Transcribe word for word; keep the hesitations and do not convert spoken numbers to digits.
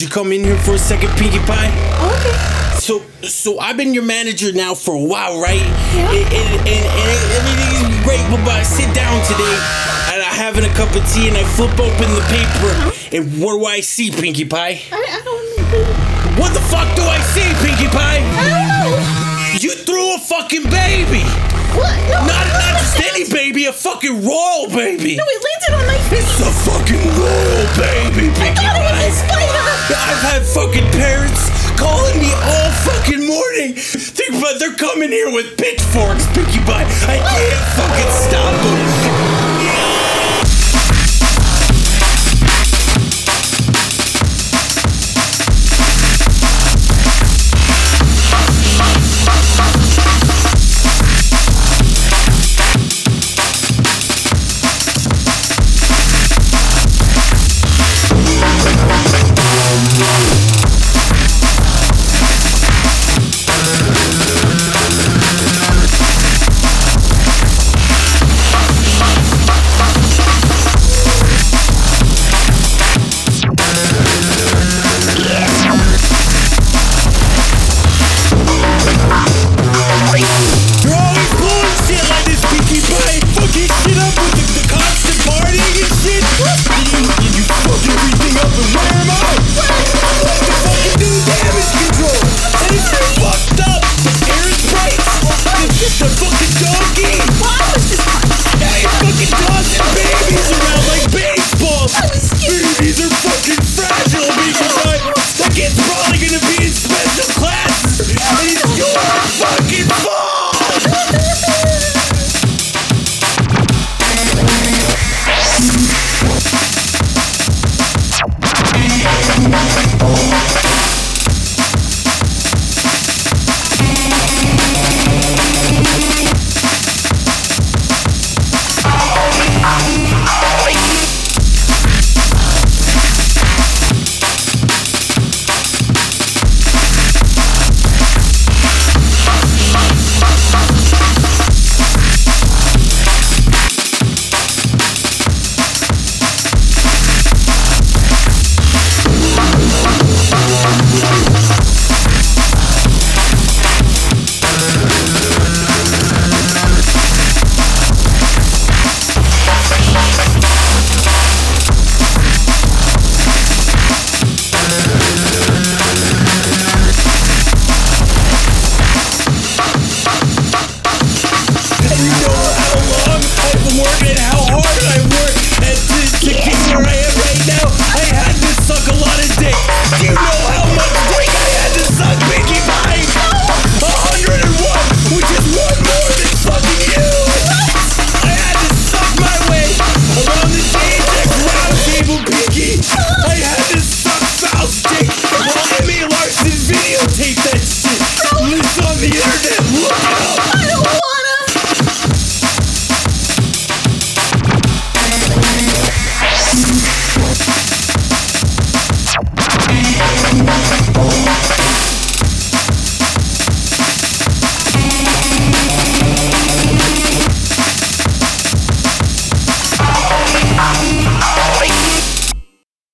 You come in here for a second, Pinkie Pie? Okay. So, so I've been your manager now for a while, right? Yeah. And, and, and, and everything's great, but I sit down today, and I'm having a cup of tea, and I flip open the paper, uh-huh. and what do I see, Pinkie Pie? I, I don't know. What the fuck do I see, Pinkie Pie? I don't know. You threw a fucking baby. What? No, not, not just any baby, a fucking royal baby. No, it landed on my face. It's a fucking royal baby, Pinkie I thought it was a spider. I've had fucking parents calling me all fucking morning. Think about they're coming here with pitchforks, Pinkie Pie. I can't fucking stop them.